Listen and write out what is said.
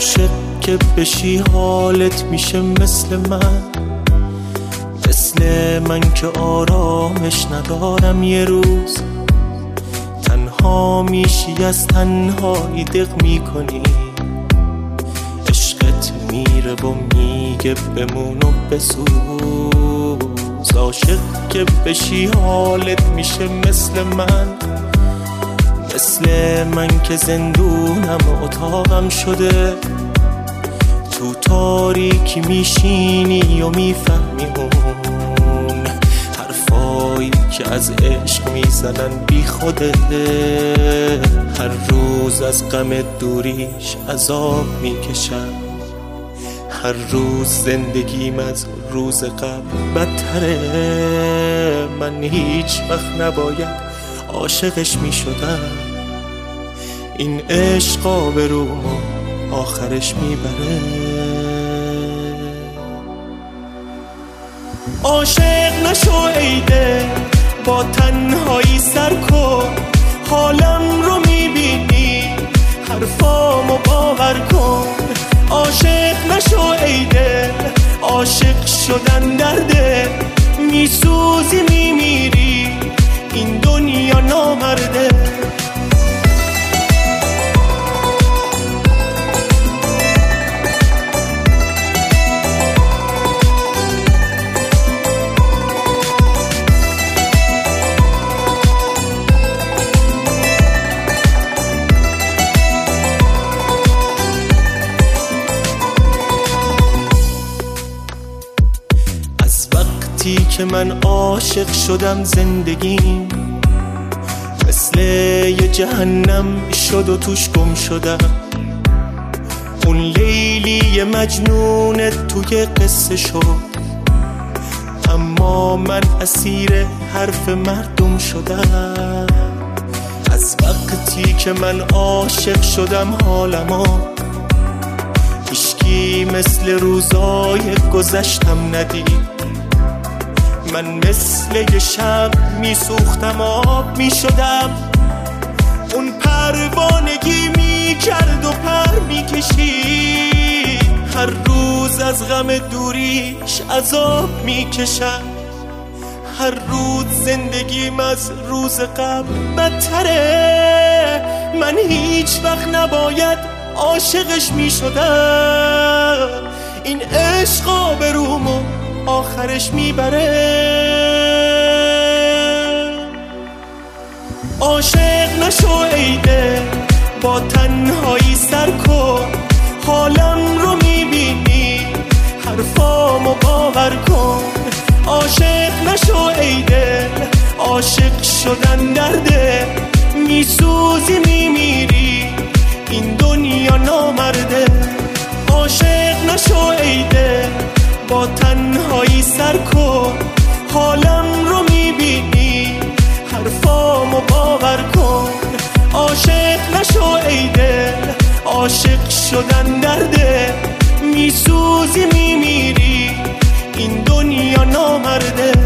عاشق که بشی حالت میشه مثل من که آرامش ندارم یه روز. تنها میشی از تنهایی دق میکنی، عشقت میره و میگه بمون و بسوز. عاشق که بشی حالت میشه مثل من که زندونم و اتاقم شده. تو تاریکی میشینی و میفهمی اون حرفایی که از عشق میزنن بی خوده. هر روز از غم دوریش عذاب میکشم، هر روز زندگیم از روز قبل بدتره. من هیچ وقت نباید عاشقش میشدم، این عشق آبرومو آخرش میبره. عاشق نشو ایده با تنهایی سر کن، حالم رو میبینی حرفامو باور کن. عاشق نشو ایده، عاشق شدن درده، میسوزی میمیری این دنیا نامرده. وقتی که من عاشق شدم زندگیم مثل یه جهنم شد و توش گم شدم. اون لیلی مجنون توی قصه شد، اما من اسیر حرف مردم شدم. از وقتی که من عاشق شدم حالمو هیچکی مثل روزای گذشتم ندید. من مثل یه شب میسوختم آب میشدم، اون پروانگی میکرد و پر میکشید. هر روز از غم دوریش عذاب میکشم، هر روز زندگیم از روز قبل بدتره. من هیچ وقت نباید عاشقش میشدم، این عشق آبرومو آخرش میبره. عاشق نشو ایده با تنهایی سر کن، حالم رو میبینی حرفامو باور کن. عاشق نشو ایده، عاشق شدن درده، میسوزی میمیری این دنیا نامرده. عاشق نشو ایده با تنهایی سر کن، حالم رو میبینی حرفامو باور کن. عاشق نشو ایده، عاشق شدن درده، میسوزی میمیری این دنیا نامرده.